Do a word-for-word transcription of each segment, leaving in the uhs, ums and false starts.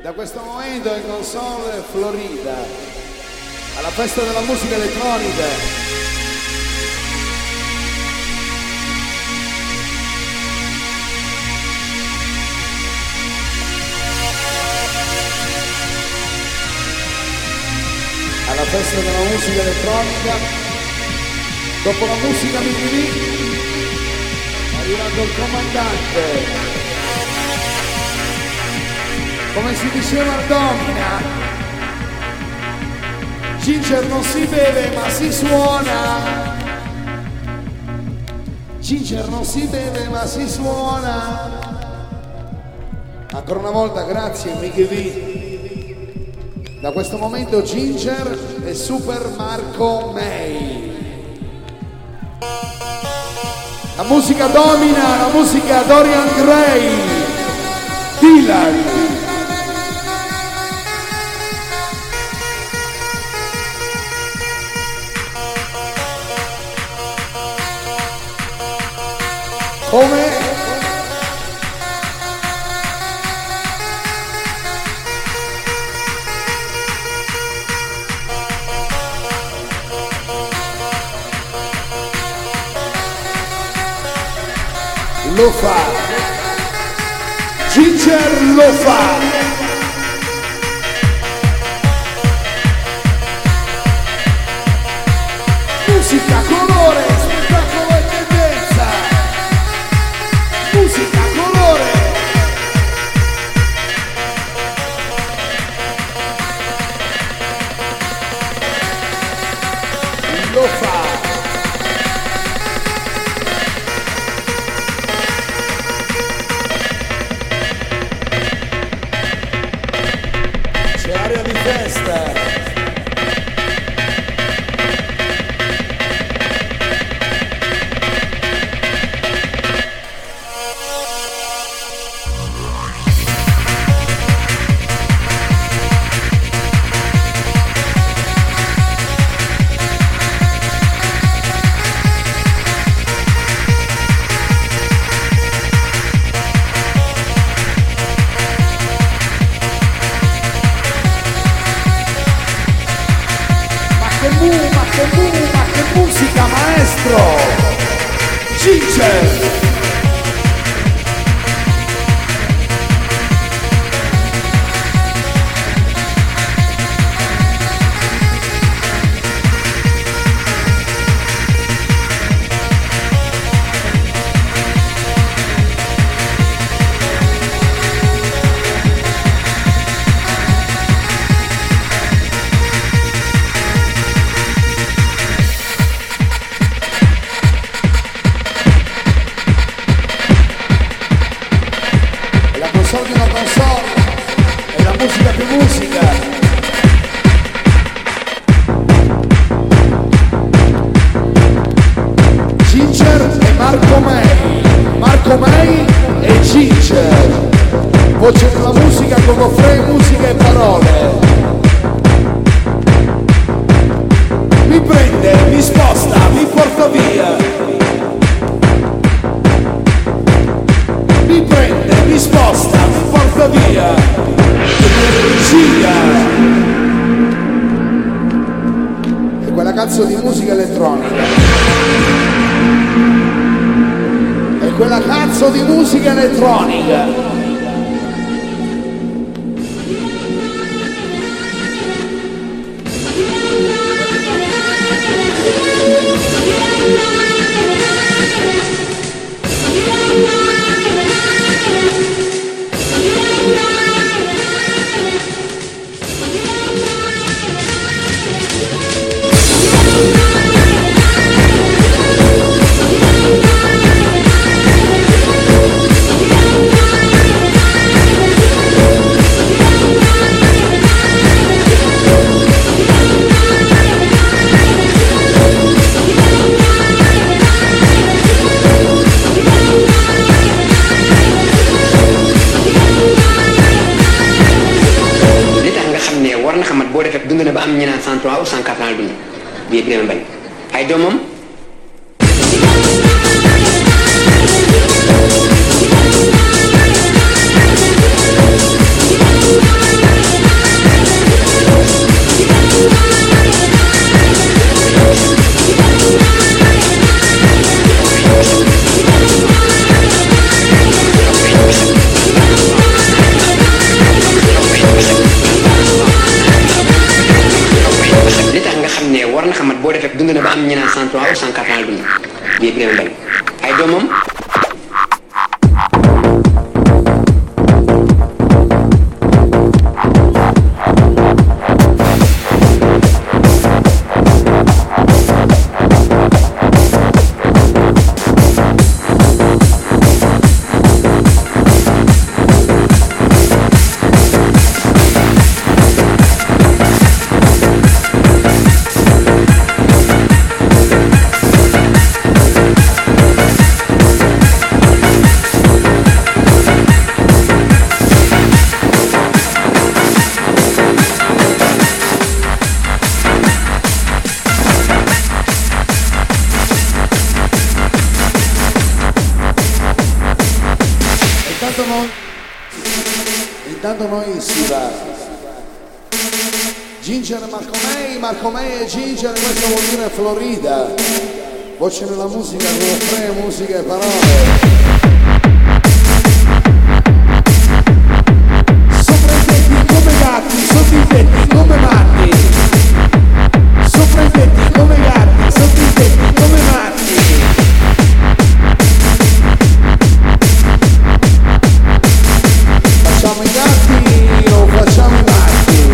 Da questo momento in console Florida, alla festa della musica elettronica. Alla festa della musica elettronica, dopo la musica M T V, è arrivato il comandante. Come si diceva a Domina, Ginger non si beve ma si suona. Ginger non si beve ma si suona. Ancora una volta grazie Mickey V. Da questo momento Ginger e Super Marco May. La musica domina, la musica Dorian Gray, Dylan. Come? Lo fa. Ginger lo fa. Musica, colore, spettacolo e tendenza. Musica, colore. Lo fa. C'è aria di festa. Ma che mu, ma che musica, maestro! Ginger! Di una console e la musica più musica. Ginger e Marco May, Marco May e Ginger, voce della musica come Frey, musica e parole. Mi prende, mi sposta, mi porta via. Mi prende, mi sposta, mi porta via. Gira. E quella cazzo di musica elettronica. E quella cazzo di musica elettronica. boo defee dund na ba am ñu naan cent trois ou cent quatre ans dund bii Birame Mbaye ay doomam cent trois ou cent quatre ans la dund bii Birame Mbaye ay doomam Intanto noi si va. Ginger Marco May, Marco May e Ginger, questo vuol dire Florida. Voce nella musica con tre musiche e parole. Sopra i tetti come gatti, sotto i tetti come matti. Sopra i tetti come gatti, sotto i tetti come matti. Facciamo i gatti o facciamo i matti?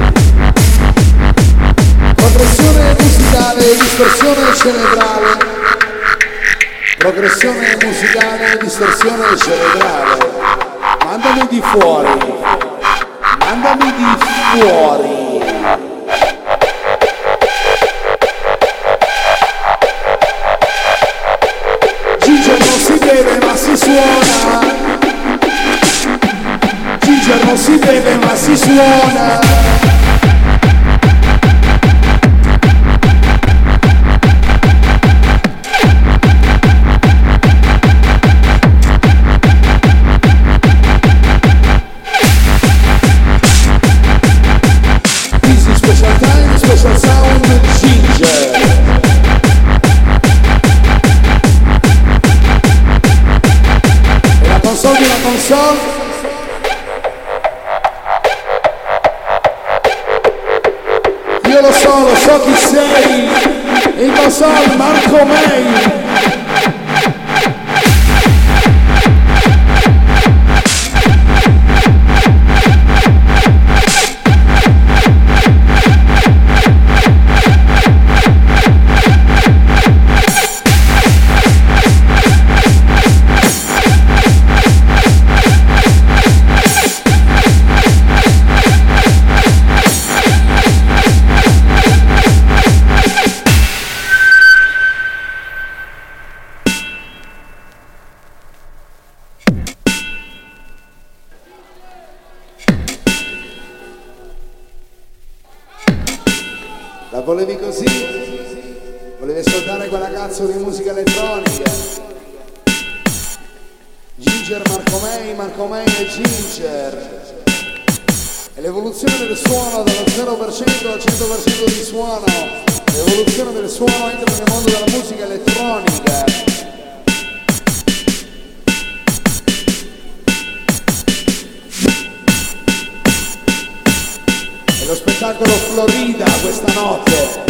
Progressione musicale e distorsione cerebrale. Progressione musicale e distorsione cerebrale. Mandami di fuori. Mandami di fuori. Ginger non si vede ma si suona. Ginger non si vede ma si suona. This is special time, special sound, Ginger. E la console di la console. Io lo so, lo so chi sei, il console Marco May. La volevi così? Volevi ascoltare quella cazzo di musica elettronica? Ginger Marco May, Marco May e Ginger. E l'evoluzione del suono dallo zero per cento al cento per cento di suono. L'evoluzione del suono entra nel mondo della musica elettronica. E lo spettacolo Florida questa notte.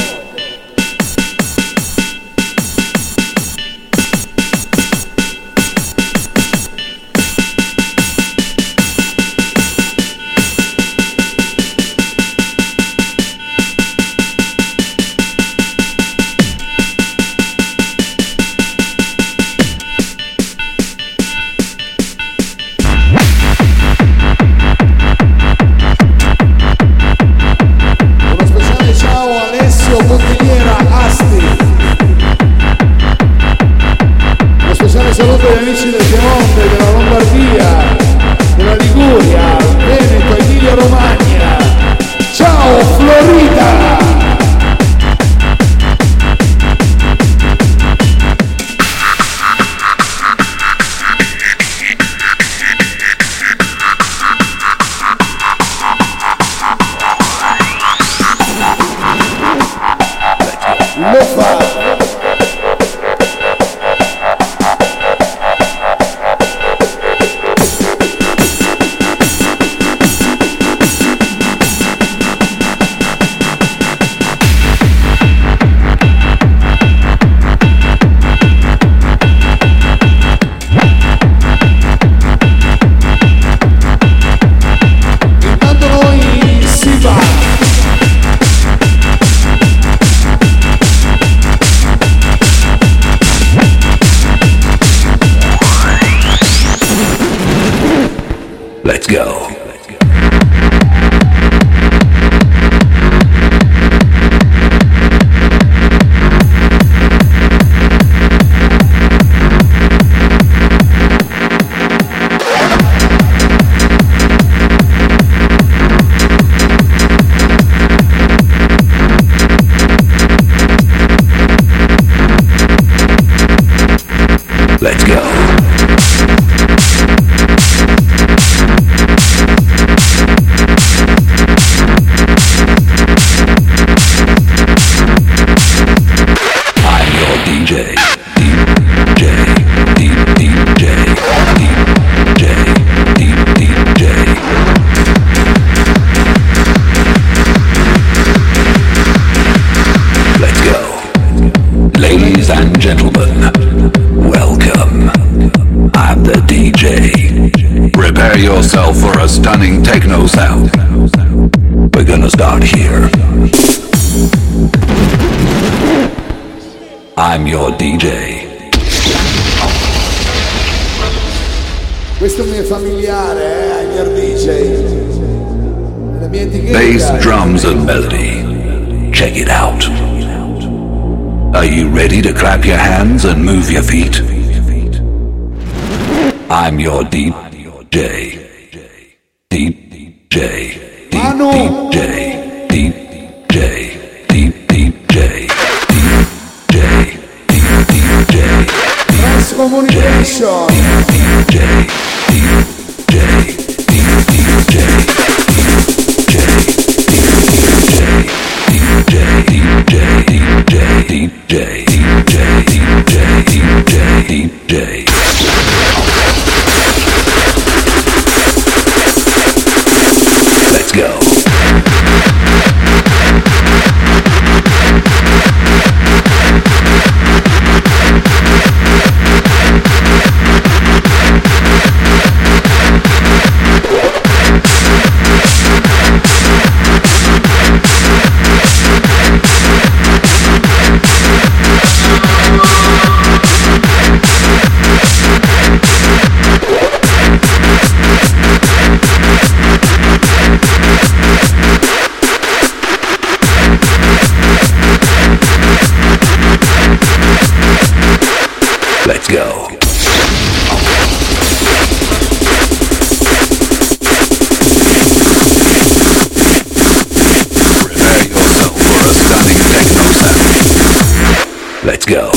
Saluto agli amici del Piemonte, della Lombardia, della Liguria, Veneto, Emilia Romagna. Ciao Florida! Lo fa! Let's go. Let's go. I'm your D J. D J. D DJ. D J. D DJ. Let's go. Ladies and gentlemen, welcome. I'm the D J. Prepare yourself for a stunning techno sound. We're gonna start here. I'm your D J. Questo mi è familiare, eh, I'm your D J. La mia etichetta. Bass, drums and melody. Check it out. Are you ready to clap your hands and move your feet? I'm your D J. D J. D J. D J. D J. D J. Trans Communication. D J. D J. D J. D J. D J, D J, D J, D J, D J, D J, D J, D J. Let's go. Let's go. Prepare yourself for a stunning techno sound. Let's go.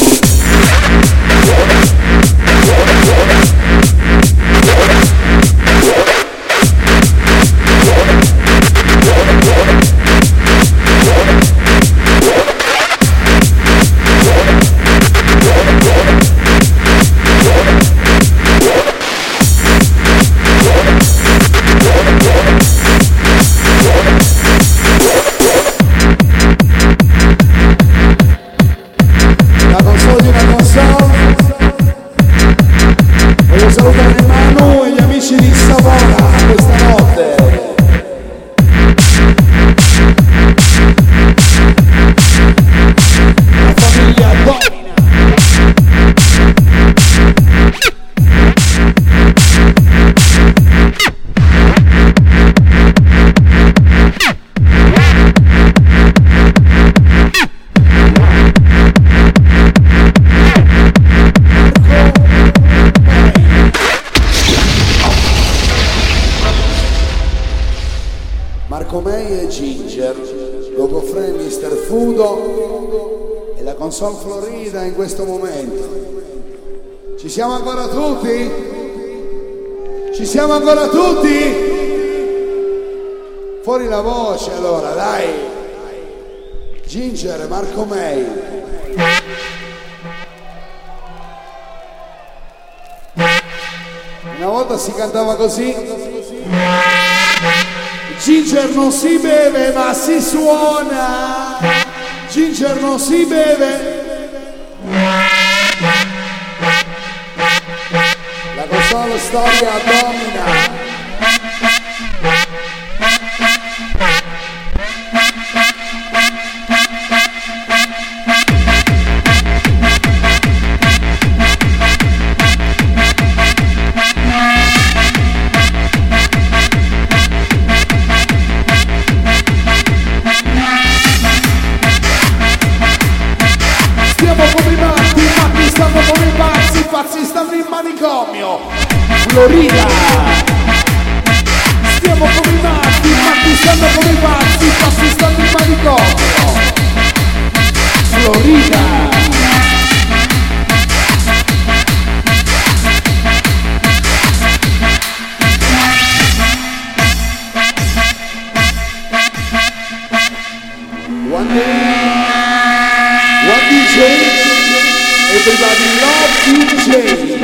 Console Florida in questo momento. Ci siamo ancora tutti? Ci siamo ancora tutti? Fuori la voce allora, dai. Ginger, Marco May. Una volta si cantava così. Ginger non si beve ma si suona. Ginger non si beve. La console storia domina. Florida. Stiamo come i matti, i matti stanno come i pazzi, i pazzi stanno in manicomio. Florida. One day, one D J, everybody love D J.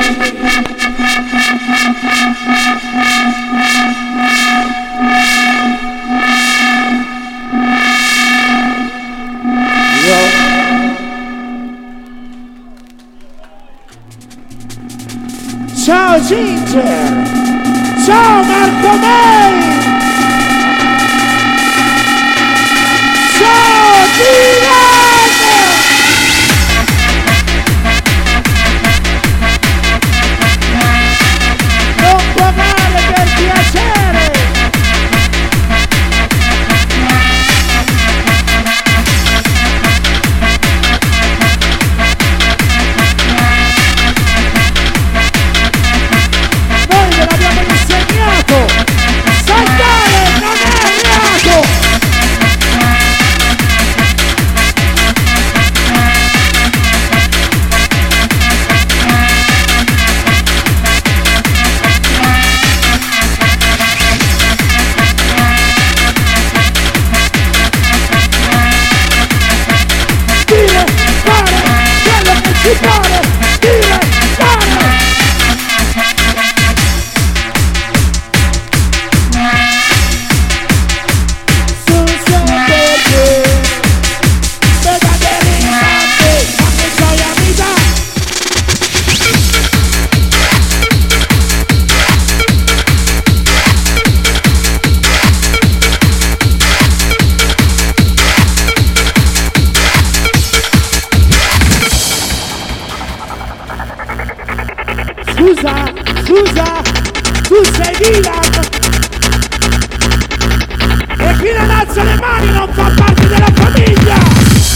Ciao Ginger! Ciao Marco May! Ciao Dylan! Non può male per piacere! Noi ve l'abbiamo insegnato! Saltare non è reato! Dire, fare, quello che si pare, dire, fare! Sul suo perché, vedete risate, ma che gioia mi dà! Scusa, scusa, tu sei Dylan! E chi non alza le mani non fa parte della famiglia!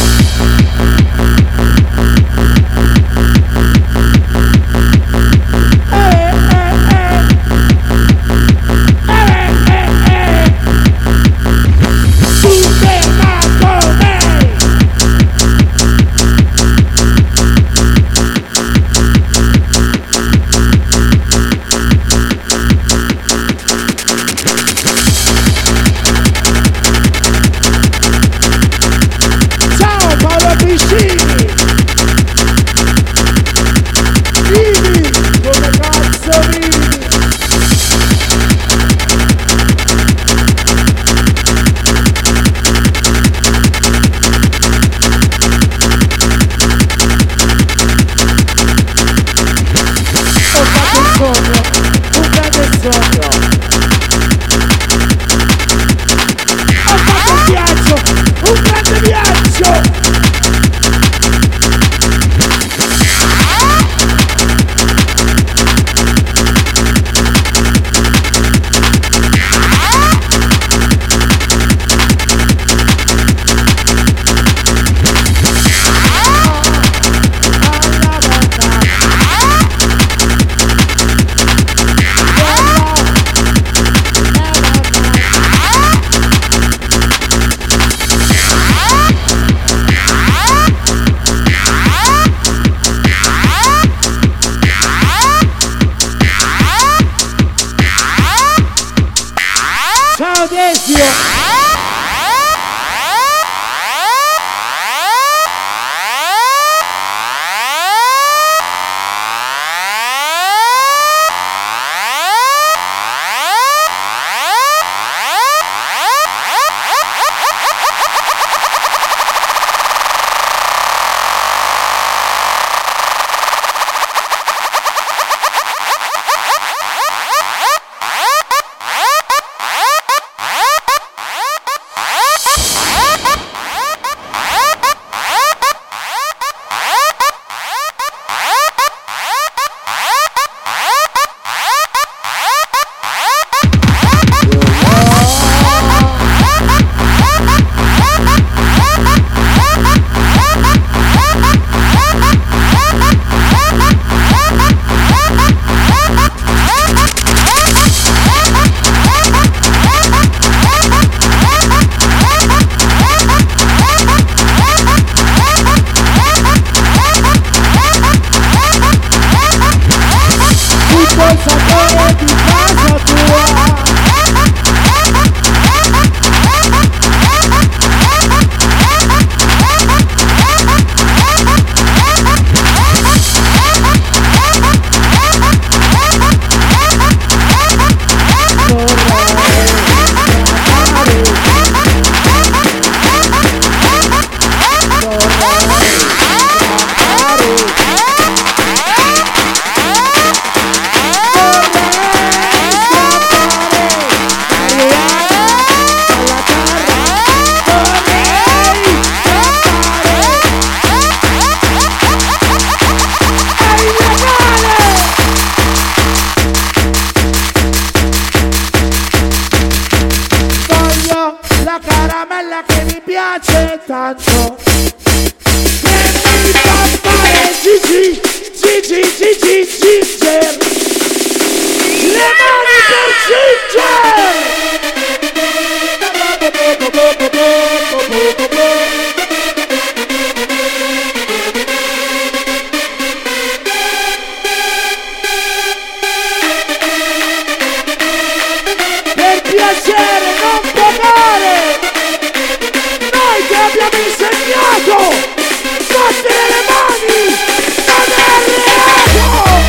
Eh, eh, eh. Eh, eh, eh. Super Marco May! Ciao Paolo Piscini! Vivi! Come cazzo vivi? Ho fatto un sogno, un grande sogno. Ho fatto un viaggio, un grande viaggio. Ciao Desio! Ginger, le mani per Ginger. Per piacere, non pagare. Noi ti abbiamo insegnato battere le mani, non è reato.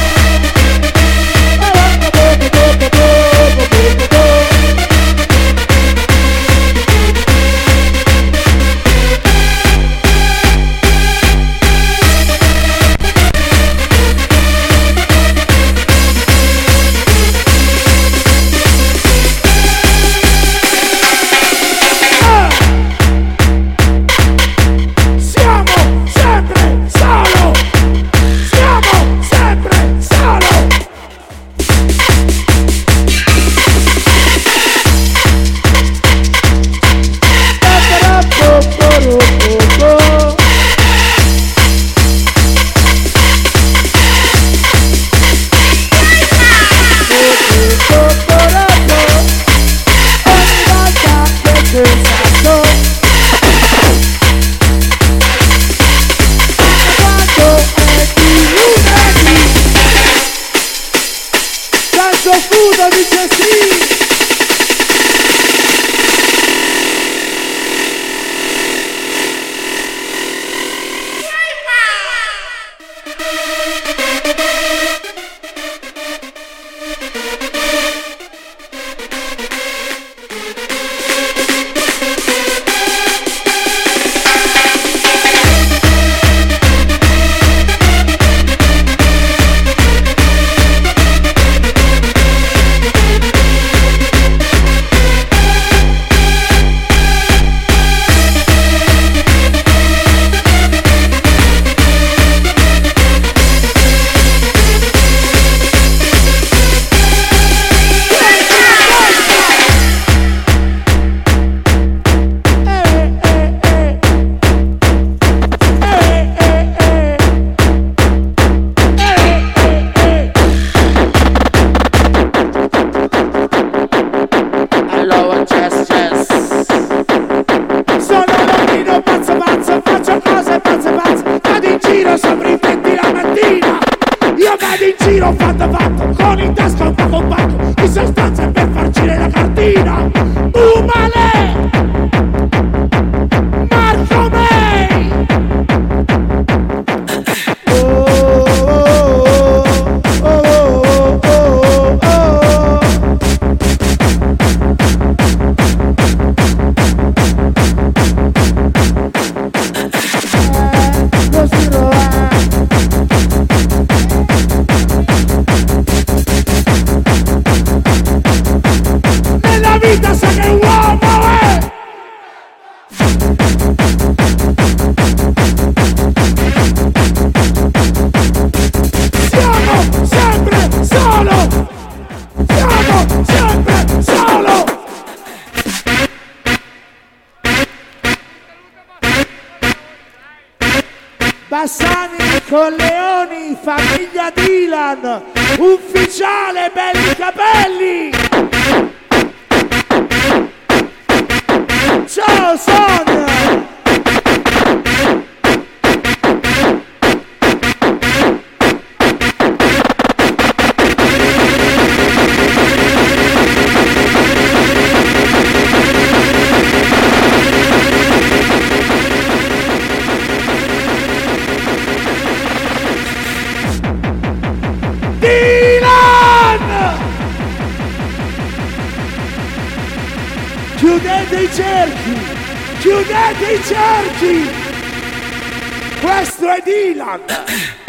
Bassani con Leoni, famiglia Dylan, ufficiale, belli capelli. Ciao Sonia. Chiudete i cerchi! Chiudete i cerchi! Questo è Dylan!